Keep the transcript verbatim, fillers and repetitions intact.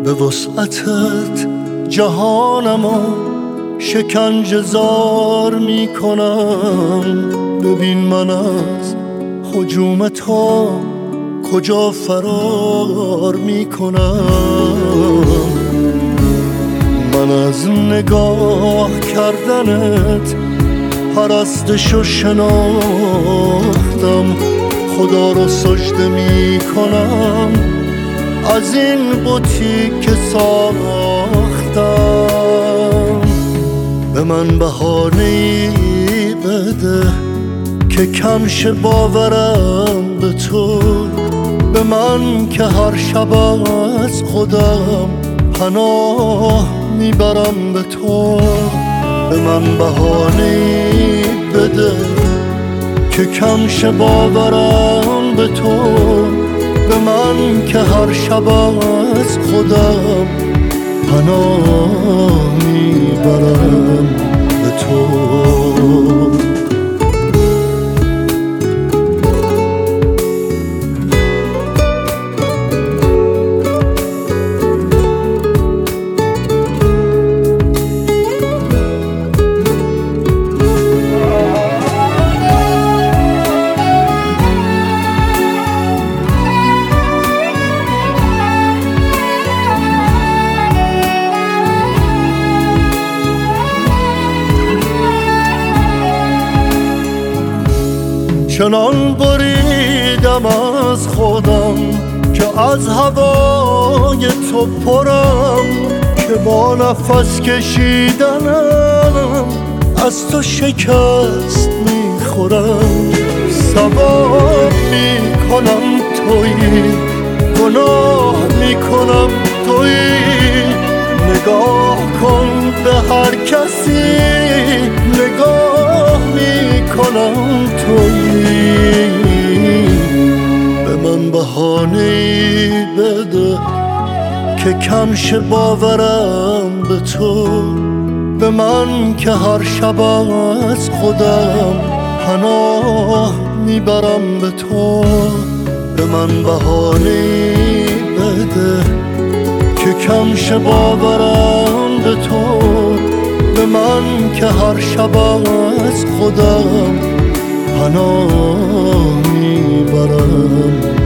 به وسعتت جهانمو شکنجه زار میکنم. ببین من از هجوم تو کجا فرار میکنم. من از نگاه کردنت پرستشو شناختم. خدا رو سجده میکنم از این بتی که ساختم. به من بهانه‌ای بده که کم شه باورم به تو. به من که هر شب از خودم پناه میبرم به تو. به من بهانه‌ای بده که کم شه باورم به تو. به من که هر شب از خودم پناه میبرم به تو. چنان بریدم از خودم که از هوای تو پرم، که با نفس کشیدنم از تو شکست میخورم. ثواب میکنم تویی، گناه میکنم تویی. نگاه کن به هر کسی، نگاه میکنم تویی. به من بهانه‌ای بده که کم شه باورم به تو. به من که هر شب از خودم پناه میبرم به تو. به من بهانه‌ای بده که کم شه باورم به تو. به من که هر شب از خودم پناه میبرم